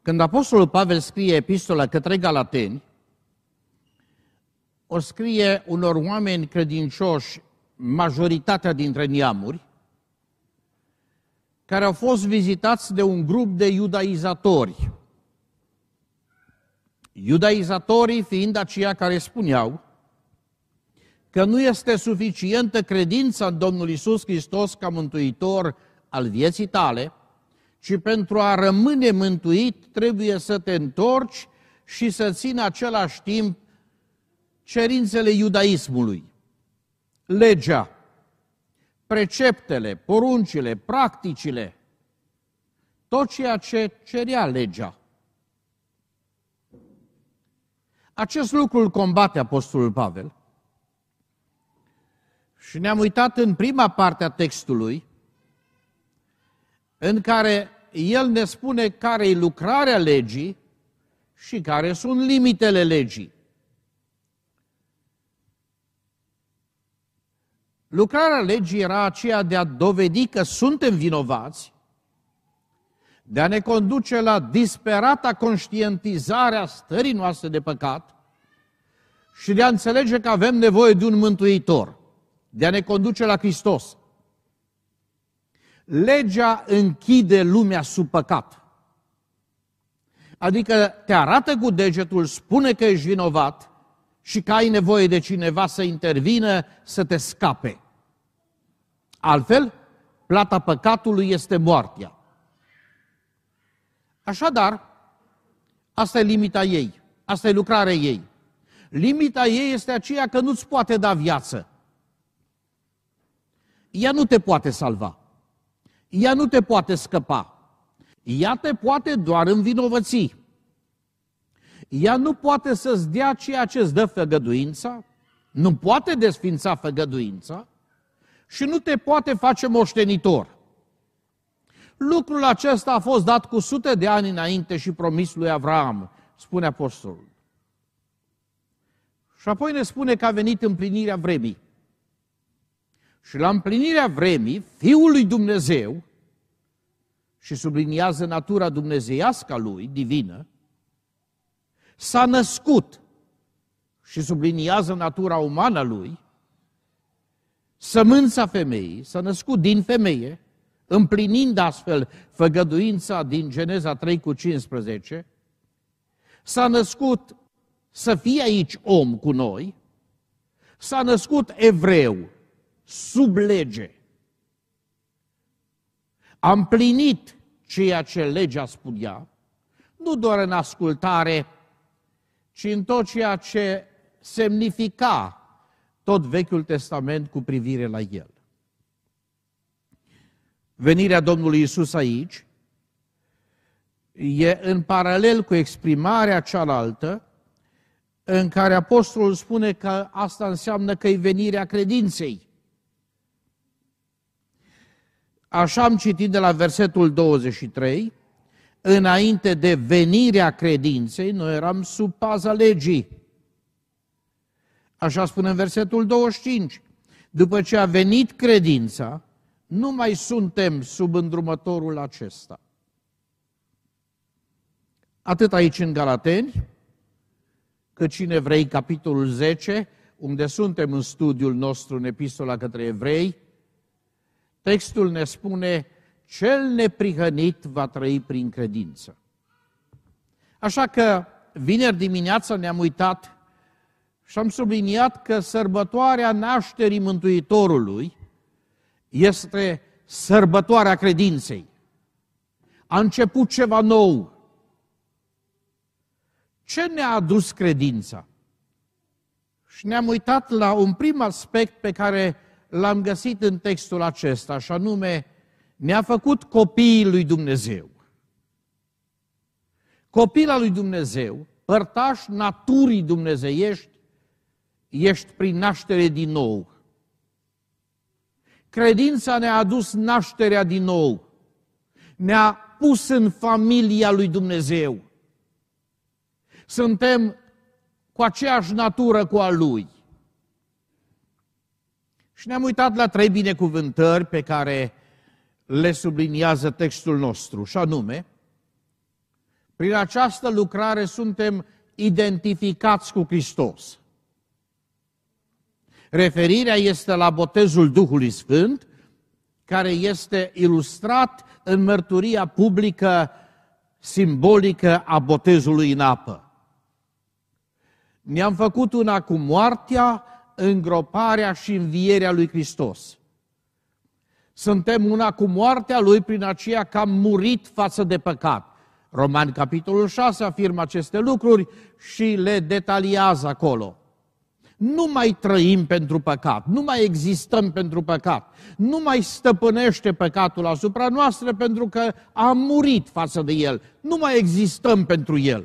Când Apostolul Pavel scrie epistola către Galateni, o scrie unor oameni credincioși, majoritatea dintre neamuri, care au fost vizitați de un grup de iudaizatori. Iudaizatorii fiind aceia care spuneau că nu este suficientă credința în Domnul Iisus Hristos ca mântuitor al vieții tale, ci pentru a rămâne mântuit trebuie să te întorci și să ții în același timp cerințele iudaismului, legea, preceptele, poruncile, practicile, tot ceea ce cerea legea. Acest lucru îl combate Apostolul Pavel și ne-am uitat în prima parte a textului în care el ne spune care e lucrarea legii și care sunt limitele legii. Lucrarea legii era aceea de a dovedi că suntem vinovați, de a ne conduce la disperata conștientizare a stării noastre de păcat și de a înțelege că avem nevoie de un mântuitor, de a ne conduce la Hristos. Legea închide lumea sub păcat. Adică te arată cu degetul, spune că ești vinovat și că ai nevoie de cineva să intervină, să te scape. Altfel, plata păcatului este moartea. Așadar, asta e limita ei, asta e lucrarea ei. Limita ei este aceea că nu-ți poate da viață. Ea nu te poate salva. Ea nu te poate scăpa. Ea te poate doar învinovăți. Ea nu poate să-ți dea ceea ce îți dă făgăduința, nu poate desfința făgăduința și nu te poate face moștenitor. Lucrul acesta a fost dat cu sute de ani înainte și promis lui Avraam, spune apostolul. Și apoi ne spune că a venit împlinirea vremii. Și la împlinirea vremii, Fiul lui Dumnezeu, și subliniază natura dumnezeiască a lui, divină, s-a născut și subliniază natura umană a lui, sămânța femeii, s-a născut din femeie, împlinind astfel făgăduința din Geneza 3:15, s-a născut să fie aici om cu noi, s-a născut evreu, sub lege. A împlinit ceea ce legea spunea, nu doar în ascultare, ci în tot ceea ce semnifica tot Vechiul Testament cu privire la el. Venirea Domnului Iisus aici e în paralel cu exprimarea cealaltă în care apostolul spune că asta înseamnă că e venirea credinței. Așa am citit de la versetul 23, înainte de venirea credinței, noi eram sub paza legii. Așa spune în versetul 25, după ce a venit credința, nu mai suntem sub îndrumătorul acesta. Atât aici în Galateni, cât și în Evrei, capitolul 10, unde suntem în studiul nostru în epistola către evrei, textul ne spune, cel neprihănit va trăi prin credință. Așa că vineri dimineața ne-am uitat și am subliniat că sărbătoarea nașterii Mântuitorului este sărbătoarea credinței. A început ceva nou. Ce ne-a adus credința? Și ne-am uitat la un prim aspect pe care l-am găsit în textul acesta, și anume, ne-a făcut copiii lui Dumnezeu. Copil al lui Dumnezeu, părtaș naturii dumnezeiești, ești prin naștere din nou. Credința ne-a adus nașterea din nou. Ne-a pus în familia lui Dumnezeu. Suntem cu aceeași natură cu a Lui. Și ne-am uitat la 3 binecuvântări pe care le subliniază textul nostru, și anume, Prin această lucrare suntem identificați cu Hristos. Referirea este la botezul Duhului Sfânt, care este ilustrat în mărturia publică simbolică a botezului în apă. Ne-am făcut una cu moartea, îngroparea și învierea lui Hristos. Suntem una cu moartea Lui prin aceea că am murit față de păcat. Romani, capitolul 6, afirmă aceste lucruri și le detaliază acolo. Nu mai trăim pentru păcat, nu mai existăm pentru păcat, nu mai stăpânește păcatul asupra noastră pentru că am murit față de el, nu mai existăm pentru el.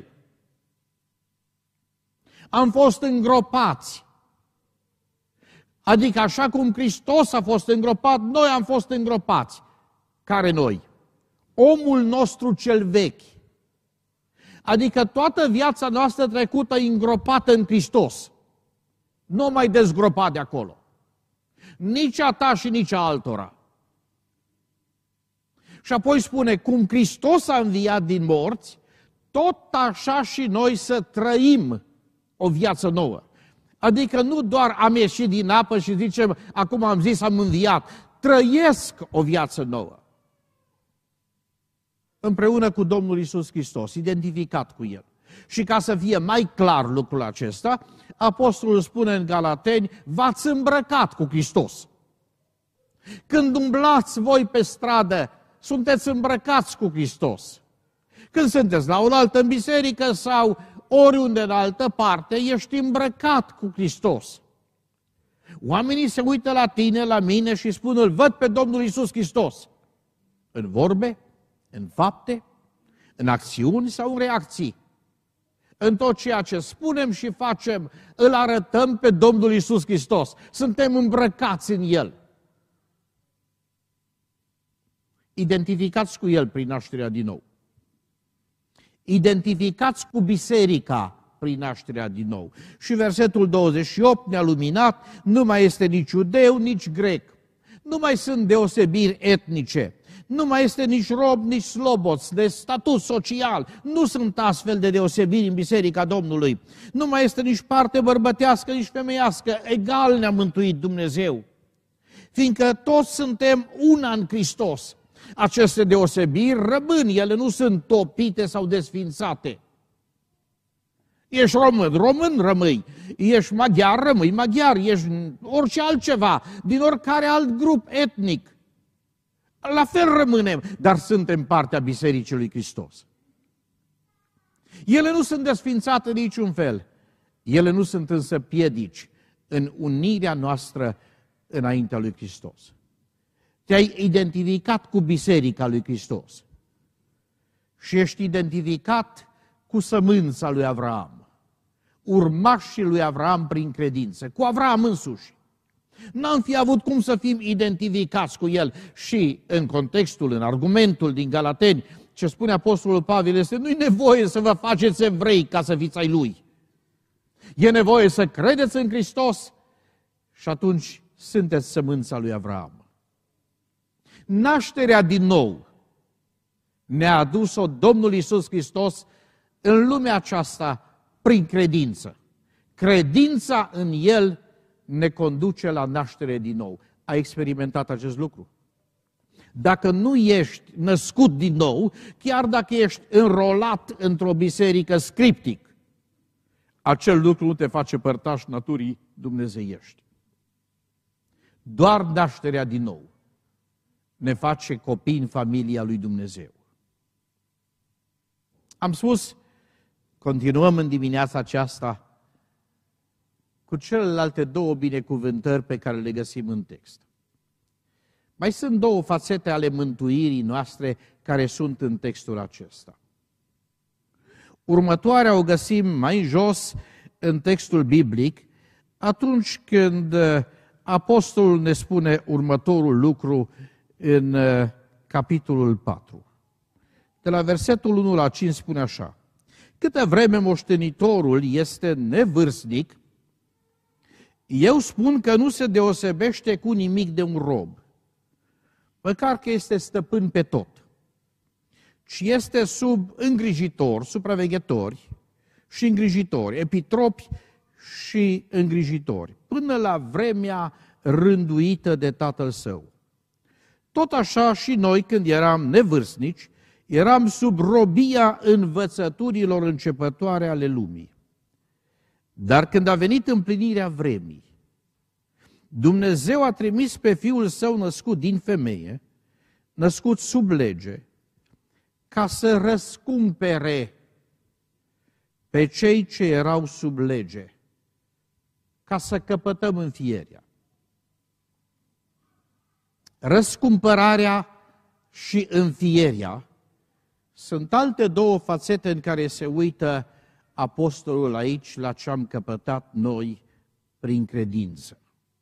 Am fost îngropați. Adică așa cum Hristos a fost îngropat, noi am fost îngropați. Care noi? Omul nostru cel vechi. Adică toată viața noastră trecută îngropată în Hristos. Nu mai dezgropat de acolo. Nici a ta și nici a altora. Și apoi spune, cum Hristos a înviat din morți, tot așa și noi să trăim o viață nouă. Adică nu doar am ieșit din apă și zicem, acum am zis, am înviat. Trăiesc o viață nouă. Împreună cu Domnul Iisus Hristos, identificat cu El. Și ca să fie mai clar lucrul acesta, Apostolul spune în Galateni, v-ați îmbrăcat cu Hristos. Când umblați voi pe stradă, sunteți îmbrăcați cu Hristos. Când sunteți la o altă biserică sau oriunde în altă parte, ești îmbrăcat cu Hristos. Oamenii se uită la tine, la mine și spun, îl văd pe Domnul Iisus Hristos. În vorbe, în fapte, în acțiuni sau în reacții. În tot ceea ce spunem și facem, îl arătăm pe Domnul Iisus Hristos. Suntem îmbrăcați în El. Identificați cu El prin nașterea din nou. Identificați cu biserica prin nașterea din nou. Și versetul 28 ne-a luminat, nu mai este nici iudeu, nici grec. Nu mai sunt deosebiri etnice. Nu mai este nici rob, nici sloboț, de statut social. Nu sunt astfel de deosebiri în Biserica Domnului. Nu mai este nici parte bărbătească, nici femeiască. Egal ne-a mântuit Dumnezeu. Fiindcă toți suntem una în Hristos. Aceste deosebiri rămân, ele nu sunt topite sau desfințate. Ești român, român rămâi. Ești maghiar, rămâi maghiar. Ești orice altceva, din oricare alt grup etnic. La fel rămânem, dar suntem partea Bisericii lui Hristos. Ele nu sunt desfințate de niciun fel. Ele nu sunt însă piedici în unirea noastră înaintea lui Hristos. Te-ai identificat cu Biserica lui Hristos și ești identificat cu sămânța lui Avraam, urmașii lui Avraam prin credință, cu Avraam însuși. N-am fi avut cum să fim identificați cu el. Și în contextul, în argumentul din Galateni, ce spune Apostolul Pavel este, nu-i nevoie să vă faceți evrei ca să fiți ai lui. E nevoie să credeți în Hristos și atunci sunteți sămânța lui Avraam. Nașterea din nou ne-a adus-o Domnul Iisus Hristos în lumea aceasta prin credință. Credința în El ne conduce la naștere din nou. Ai experimentat acest lucru? Dacă nu ești născut din nou, chiar dacă ești înrolat într-o biserică scriptic, acel lucru nu te face părtaș naturii dumnezeiești. Doar nașterea din nou ne face copii în familia lui Dumnezeu. Am spus, continuăm în dimineața aceasta cu celelalte două binecuvântări pe care le găsim în text. Mai sunt două fațete ale mântuirii noastre care sunt în textul acesta. Următoarea o găsim mai jos în textul biblic, atunci când apostolul ne spune următorul lucru în capitolul 4. De la versetul 1 la 5 spune așa: câtă vreme moștenitorul este nevârstnic, eu spun că nu se deosebește cu nimic de un rob, măcar că este stăpân pe tot, ci este sub îngrijitori, supraveghetori și îngrijitori, epitropi și îngrijitori, până la vremea rânduită de tatăl său. Tot așa și noi, când eram nevârstnici, eram sub robia învățăturilor începătoare ale lumii. Dar când a venit împlinirea vremii, Dumnezeu a trimis pe Fiul Său născut din femeie, născut sub lege, ca să răscumpere pe cei ce erau sub lege, ca să căpătăm înfierea. Răscumpărarea și înfierea sunt alte două fațete în care se uită apostolul aici la ce am căpătat noi prin credință.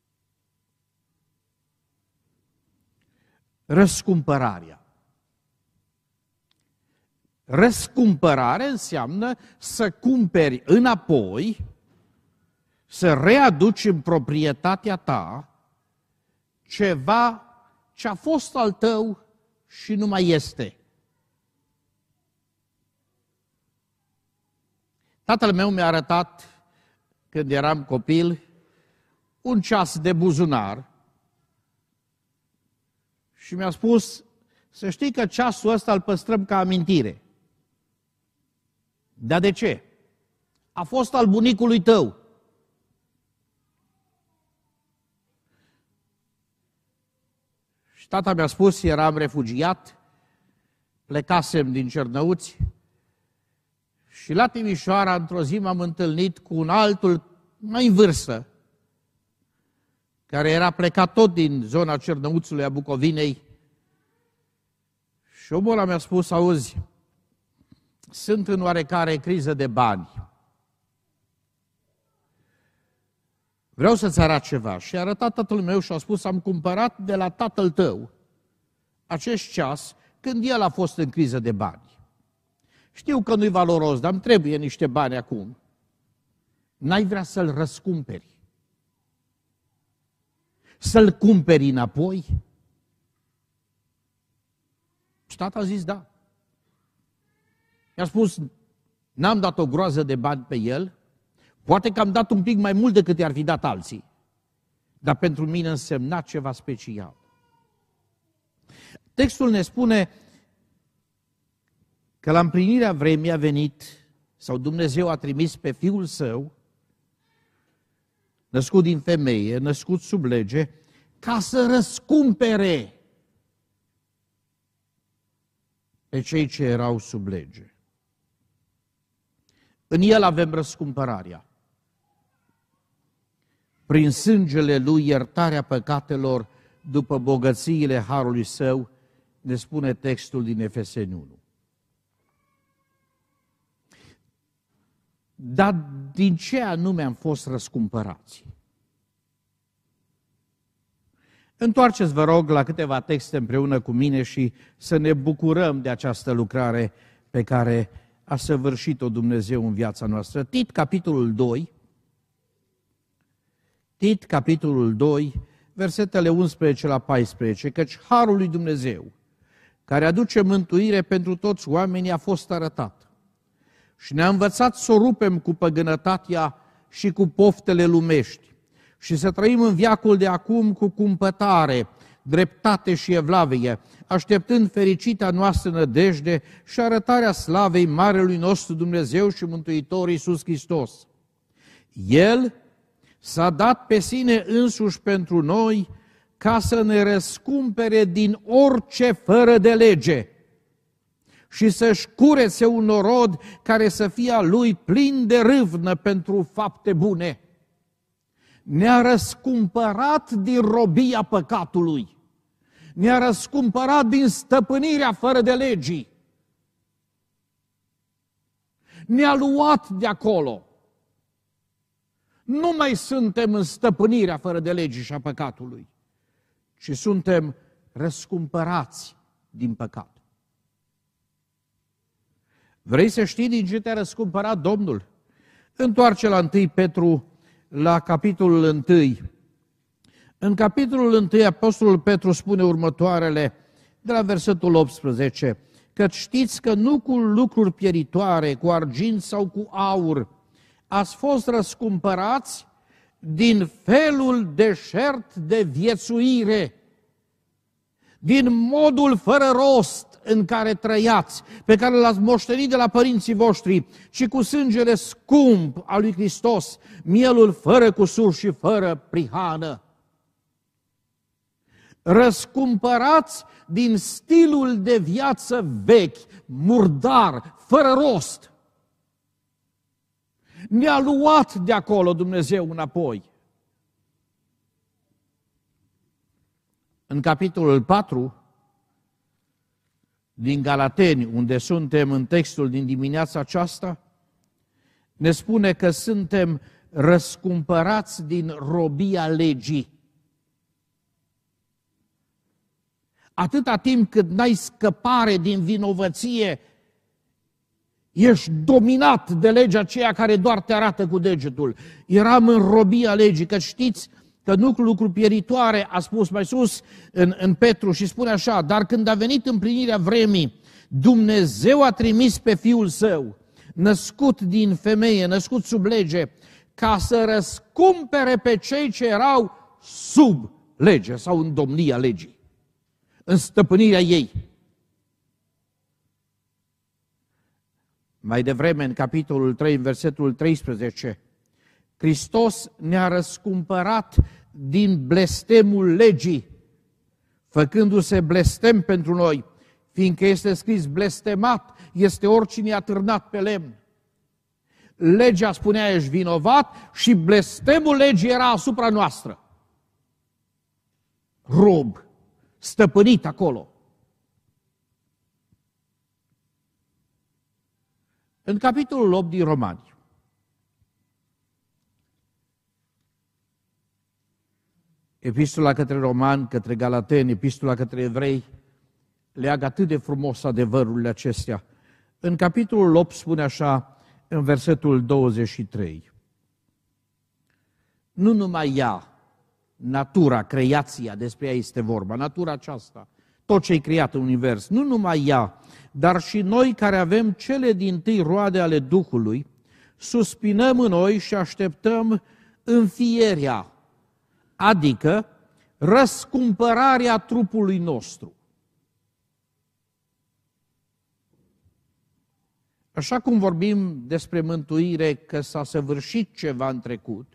Răscumpărarea. Răscumpărare înseamnă să cumperi înapoi, să readuci în proprietatea ta ceva ce a fost al tău și nu mai este. Tatăl meu mi-a arătat, când eram copil, un ceas de buzunar și mi-a spus, să știi că ceasul ăsta îl păstrăm ca amintire. Dar de ce? A fost al bunicului tău. Și tata mi-a spus, eram refugiat, plecasem din Cernăuți și la Timișoara, într-o zi, m-am întâlnit cu un altul mai în vârstă, care era plecat tot din zona Cernăuțului a Bucovinei. Și omul ăla mi-a spus, auzi, sunt în oarecare criză de bani. Vreau să-ți arăt ceva. Și a arătat tatăl meu și a spus, am cumpărat de la tatăl tău acest ceas când el a fost în criză de bani. Știu că nu-i valoros, dar îmi trebuie niște bani acum. N-ai vrea să-l răscumperi? Să-l cumperi înapoi? Și tata a zis da. Mi-a spus, n-am dat o groază de bani pe el, poate că am dat un pic mai mult decât i-ar fi dat alții, dar pentru mine însemna ceva special. Textul ne spune că la împlinirea vremii a venit, sau Dumnezeu a trimis pe Fiul Său, născut din femeie, născut sub lege, ca să răscumpere pe cei ce erau sub lege. În El avem răscumpărarea. Prin sângele Lui iertarea păcatelor după bogățiile harului Său, ne spune textul din Efeseni 1. Dar din ce anume am fost răscumpărați? Întoarceți, vă rog, la câteva texte împreună cu mine și să ne bucurăm de această lucrare pe care a săvârșit-o Dumnezeu în viața noastră. Tit, capitolul 2, Tit, capitolul 2, versetele 11 la 14, căci harul lui Dumnezeu, care aduce mântuire pentru toți oamenii, a fost arătat. Și ne-a învățat să o rupem cu păgânătatea și cu poftele lumești și să trăim în veacul de acum cu cumpătare, dreptate și evlavie, așteptând fericita noastră nădejde și arătarea slavei Marelui nostru Dumnezeu și Mântuitor Iisus Hristos. El s-a dat pe sine însuși pentru noi ca să ne răscumpere din orice fără de lege și să-și curețe un norod care să fie a Lui plin de râvnă pentru fapte bune. Ne-a răscumpărat din robia păcatului. Ne-a răscumpărat din stăpânirea fără de legii. Ne-a luat de acolo. Nu mai suntem în stăpânirea fără de legii și a păcatului, ci suntem răscumpărați din păcat. Vrei să știi din ce te-a răscumpărat Domnul? Întoarce la 1 Petru, la capitolul 1. În capitolul 1, Apostolul Petru spune următoarele, de la versetul 18, că știți că nu cu lucruri pieritoare, cu argint sau cu aur, ați fost răscumpărați din felul deșert de viețuire, din modul fără rost în care trăiați, pe care l-ați moștenit de la părinții voștri, și cu sângele scump al lui Hristos, mielul fără cusur și fără prihană. Răscumpărați din stilul de viață vechi, murdar, fără rost. Ne-a luat de acolo Dumnezeu înapoi. În capitolul 4 din Galateni, unde suntem în textul din dimineața aceasta, ne spune că suntem răscumpărați din robia legii. Atâta timp cât n-ai scăpare din vinovăție, ești dominat de legea aceea care doar te arată cu degetul. Eram în robia legii, că știți că nu cu lucruri pieritoare, a spus mai sus în Petru, și spune așa: dar când a venit împlinirea vremii, Dumnezeu a trimis pe Fiul Său, născut din femeie, născut sub lege, ca să răscumpere pe cei ce erau sub lege sau în domnia legii, în stăpânirea ei. Mai devreme, în capitolul 3, în versetul 13, Hristos ne-a răscumpărat din blestemul legii, făcându-se blestem pentru noi, fiindcă este scris: blestemat este oricine a târnat pe lemn. Legea spunea ești vinovat și blestemul legii era asupra noastră. Rob, stăpânit acolo. În capitolul 8 din Romani, epistola către Romani, către Galateni, epistola către Evrei, leagă atât de frumos adevărurile acestea. În capitolul 8 spune așa, în versetul 23: nu numai ea, natura, creația, despre ea este vorba, natura aceasta, tot ce-i creat în univers, nu numai ea, dar și noi care avem cele dintâi roade ale Duhului, suspinăm în noi și așteptăm înfierea, adică răscumpărarea trupului nostru. Așa cum vorbim despre mântuire, că s-a săvârșit ceva în trecut,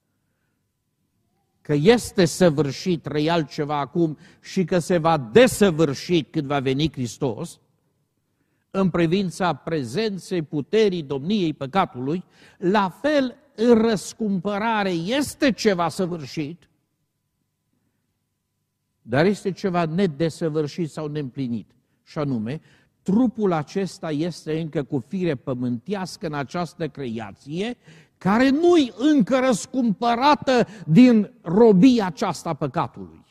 că este săvârșit real ceva acum și că se va desăvârși când va veni Hristos, în privința prezenței, puterii, domniei păcatului, la fel în răscumpărare este ceva săvârșit, dar este ceva nedesăvârșit sau neîmplinit, și anume, trupul acesta este încă cu fire pământească în această creație, care nu-i încă răscumpărată din robia aceasta păcatului.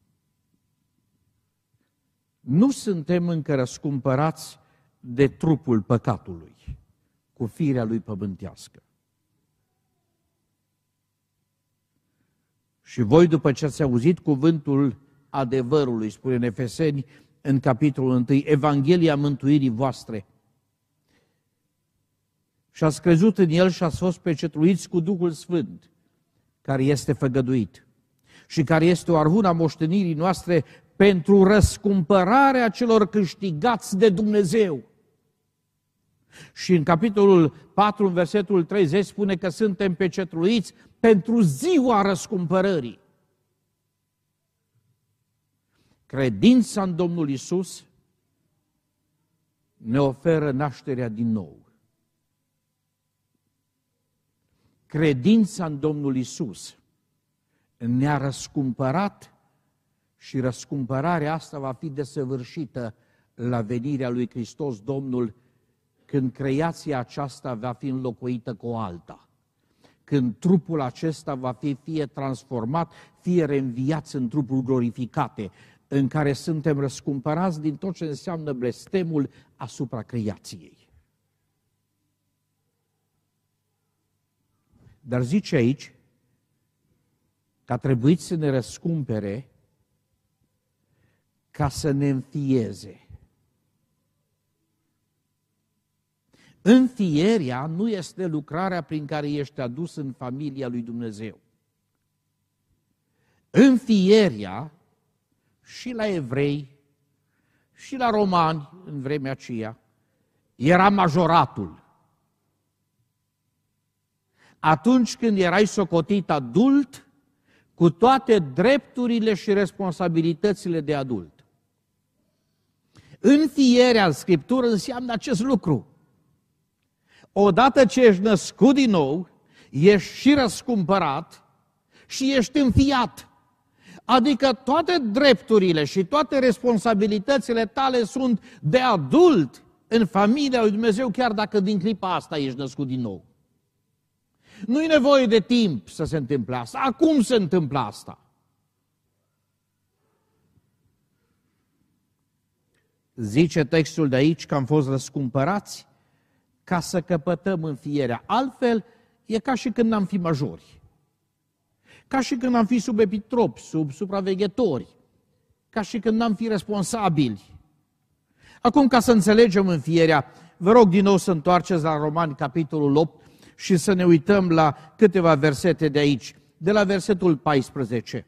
Nu suntem încă răscumpărați de trupul păcatului, cu firea lui pământească. Și voi, după ce ați auzit cuvântul adevărului, spune în Efeseni, în capitolul 1, Evanghelia mântuirii voastre, și ați crezut în El și ați fost pecetluiți cu Duhul Sfânt, care este făgăduit și care este o arvună a moștenirii noastre pentru răscumpărarea celor câștigați de Dumnezeu. Și în capitolul 4, în versetul 30, spune că suntem pecetluiți pentru ziua răscumpărării. Credința în Domnul Iisus ne oferă nașterea din nou. Credința în Domnul Iisus ne-a răscumpărat și răscumpărarea asta va fi desăvârșită la venirea lui Hristos Domnul, când creația aceasta va fi înlocuită cu o alta. Când trupul acesta va fi fie transformat, fie reînviați în trupuri glorificate, în care suntem răscumpărați din tot ce înseamnă blestemul asupra creației. Dar zice aici că a trebuit să ne răscumpere ca să ne înfieze. Înfierea nu este lucrarea prin care ești adus în familia lui Dumnezeu. Înfierea și la evrei și la romani în vremea aceea era majoratul. Atunci când erai socotit adult, cu toate drepturile și responsabilitățile de adult. Înfierea în Scriptură înseamnă acest lucru. Odată ce ești născut din nou, ești și răscumpărat și ești înfiat. Adică toate drepturile și toate responsabilitățile tale sunt de adult în familia lui Dumnezeu, chiar dacă din clipa asta ești născut din nou. Nu-i nevoie de timp să se întâmple asta. Acum se întâmplă asta. Zice textul de aici că am fost răscumpărați ca să căpătăm înfierea. Altfel, e ca și când n-am fi majori. Ca și când n-am fi sub epitropi, sub supraveghetori. Ca și când n-am fi responsabili. Acum, ca să înțelegem înfierea, vă rog din nou să întoarceți la Romani, capitolul 8, și să ne uităm la câteva versete de aici, de la versetul 14.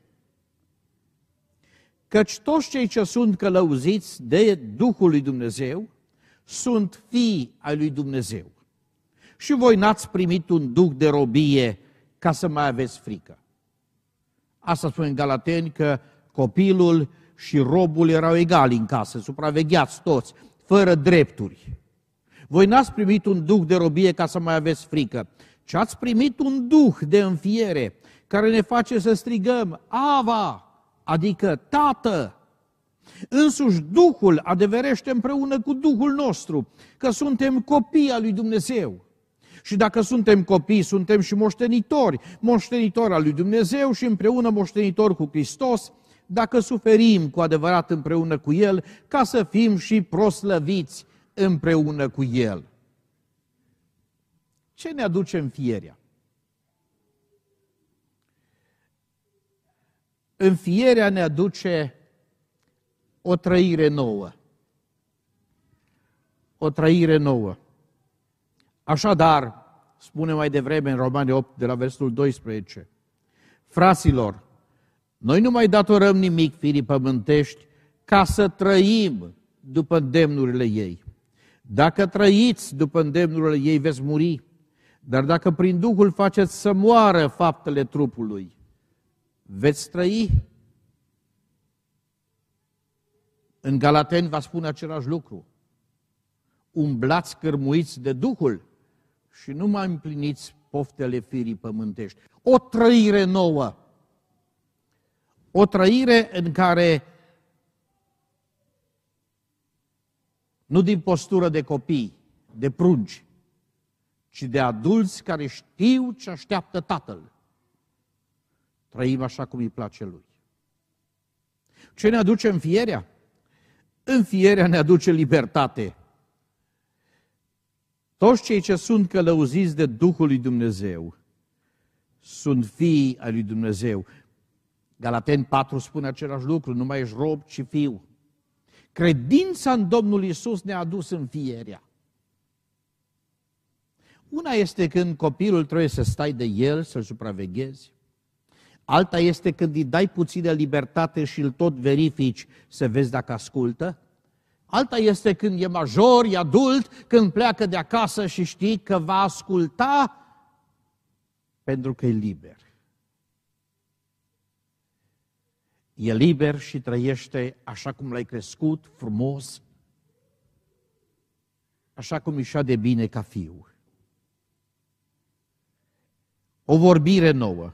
Căci toți cei ce sunt călăuziți de Duhul lui Dumnezeu sunt fii ai lui Dumnezeu. Și voi n-ați primit un duh de robie ca să mai aveți frică. Asta spune în Galateni, că copilul și robul erau egali în casă, supravegheați toți, fără drepturi. Voi n-ați primit un duh de robie ca să mai aveți frică, ci ați primit un duh de înfiere care ne face să strigăm Ava, adică Tată. Însuși Duhul adeverește împreună cu Duhul nostru că suntem copii al lui Dumnezeu. Și dacă suntem copii, suntem și moștenitori al lui Dumnezeu și împreună moștenitori cu Hristos, dacă suferim cu adevărat împreună cu El, ca să fim și proslăviți împreună cu El. Ce ne aduce înfierea? Înfierea ne aduce o trăire nouă. O trăire nouă. Așadar, spune mai devreme în Romani 8, de la versetul 12, fraților, noi nu mai datorăm nimic firii pământești ca să trăim după îndemnurile ei. Dacă trăiți după îndemnurile ei, veți muri, dar dacă prin Duhul faceți să moară faptele trupului, veți trăi. În Galateni va spune același lucru. Umblați cărmuiți de Duhul și nu mai împliniți poftele firii pământești. O trăire nouă. O trăire în care nu din postură de copii, de prunci, ci de adulți care știu ce așteaptă Tatăl. Trăim așa cum îi place Lui. Ce ne aduce înfierea? Înfierea ne aduce libertate. Toți cei ce sunt călăuziți de Duhul lui Dumnezeu sunt fii ai lui Dumnezeu. Galateni 4 spune același lucru, nu mai ești rob, ci fiu. Credința în Domnul Iisus ne-a adus înfierea. Una este când copilul trebuie să stai de el, să-l supraveghezi. Alta este când îi dai puțină libertate și îl tot verifici să vezi dacă ascultă. Alta este când e major, e adult, când pleacă de acasă și știi că va asculta pentru că e liber. E liber și trăiește așa cum l-ai crescut, frumos, așa cum își de bine ca fiu. O vorbire nouă.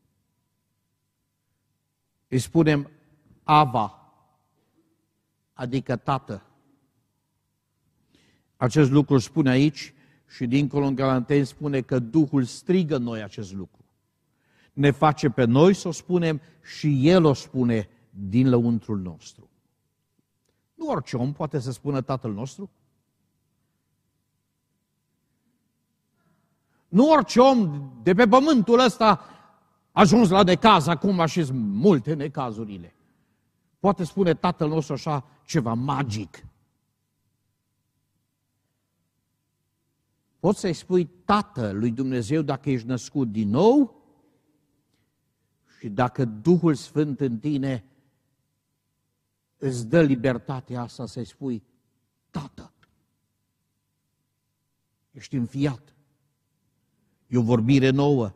Îi spunem Ava, adică Tată. Acest lucru spune aici și dincolo în Galateni spune că Duhul strigă în noi acest lucru. Ne face pe noi să o spunem și El o spune din lăuntrul nostru. Nu orice om poate să spună Tatăl nostru. Nu orice om de pe pământul ăsta a ajuns la necaz acum și sunt multe necazurile. Poate spune Tatăl nostru așa ceva magic. Poți să-i spui Tată lui Dumnezeu dacă ești născut din nou și dacă Duhul Sfânt în tine îți dă libertatea asta să-i spui Tată. Ești înfiat. E o vorbire nouă.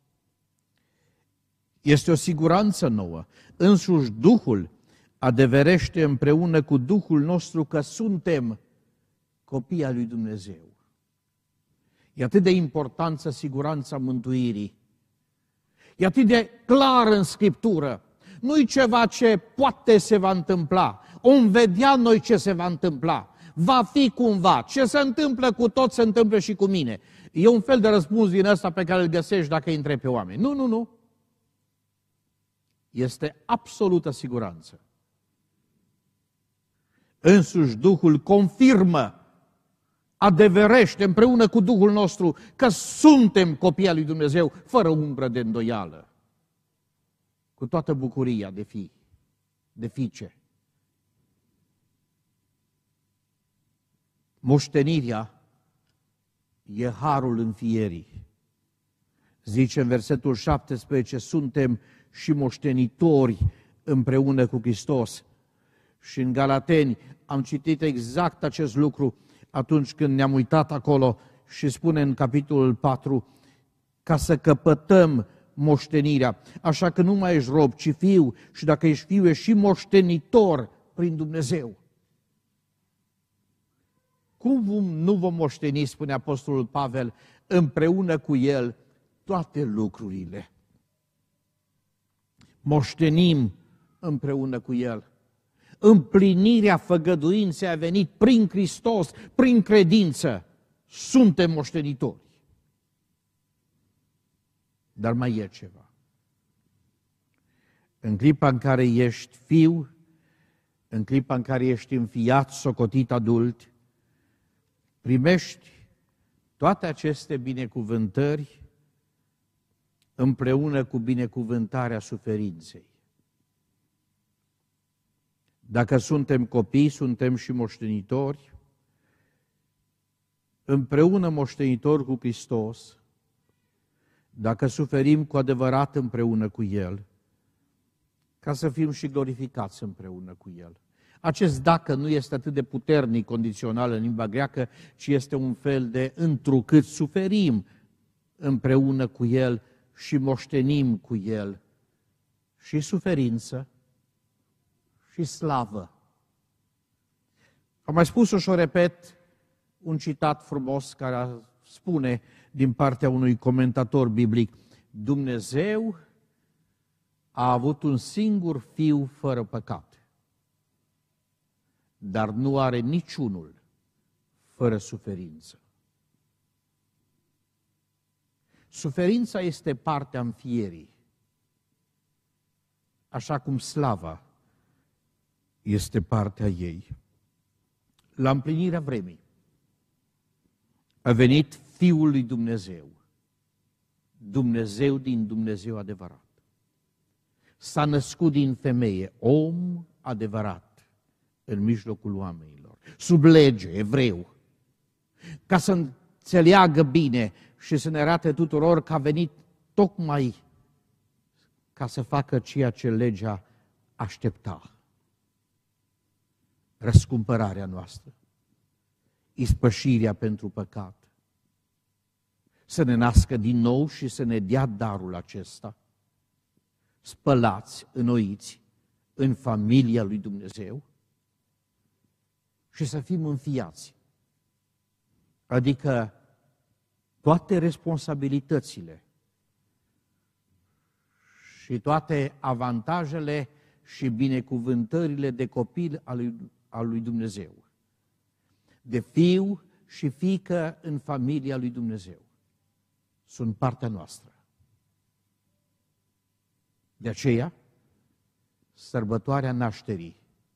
Este o siguranță nouă. Însuși Duhul adeverește împreună cu Duhul nostru că suntem copii al lui Dumnezeu. E atât de importantă siguranța mântuirii. E atât de clar în Scriptură. Nu-i ceva ce poate se va întâmpla. Om vedea noi ce se va întâmpla. Va fi cumva. Ce se întâmplă cu toți, se întâmplă și cu mine. E un fel de răspuns din ăsta pe care îl găsești dacă îi întrebi pe oameni. Nu. Este absolută siguranță. Însuși Duhul confirmă, adeverește împreună cu Duhul nostru că suntem copii al lui Dumnezeu, fără umbră de îndoială, cu toată bucuria de fi, de fiice. Moștenirea e harul înfierii. Zice în versetul 17, suntem și moștenitori împreună cu Hristos. Și în Galateni am citit exact acest lucru atunci când ne-am uitat acolo și spune în capitolul 4, ca să căpătăm moștenirea. Așa că nu mai ești rob, ci fiu, și dacă ești fiu, ești și moștenitor prin Dumnezeu. Cum nu vom moșteni, spune Apostolul Pavel, împreună cu El toate lucrurile? Moștenim împreună cu El. Împlinirea făgăduinței a venit prin Hristos, prin credință. Suntem moștenitori. Dar mai e ceva. În clipa în care ești fiu, în clipa în care ești înfiat, socotit adult, primești toate aceste binecuvântări împreună cu binecuvântarea suferinței. Dacă suntem copii, suntem și moștenitori, împreună moștenitori cu Hristos, dacă suferim cu adevărat împreună cu El, ca să fim și glorificați împreună cu El. Acest dacă nu este atât de puternic condițional în limba greacă, ci este un fel de întrucât suferim împreună cu El și moștenim cu El și suferință și slavă. Am mai spus-o și o repet, un citat frumos care spune din partea unui comentator biblic, Dumnezeu a avut un singur fiu fără păcat, dar nu are niciunul fără suferință. Suferința este partea înfierii, așa cum slava este partea ei. La împlinirea vremii a venit Fiul lui Dumnezeu, Dumnezeu din Dumnezeu adevărat. S-a născut din femeie, om adevărat în mijlocul oamenilor, sub lege, evreu, ca să înțeleagă bine și să ne arate tuturor că a venit tocmai ca să facă ceea ce legea aștepta. Răscumpărarea noastră, ispășirea pentru păcat, să ne nască din nou și să ne dea darul acesta, spălați, înnoiți în familia lui Dumnezeu și să fim înfiați. Adică toate responsabilitățile și toate avantajele și binecuvântările de copil al lui Dumnezeu, de fiu și fiică în familia lui Dumnezeu, sunt partea noastră. De aceea, sărbătoarea nașterii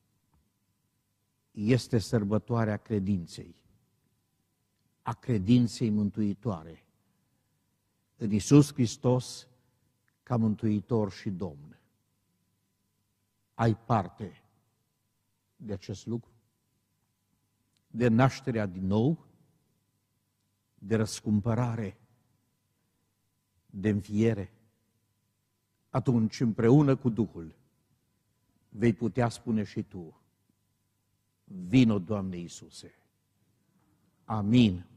este sărbătoarea credinței, a credinței mântuitoare în Iisus Hristos ca Mântuitor și Domn. Ai parte de acest lucru? De nașterea din nou, de răscumpărare, de înviere, atunci împreună cu Duhul vei putea spune și tu: vino, Doamne Iisuse. Amin.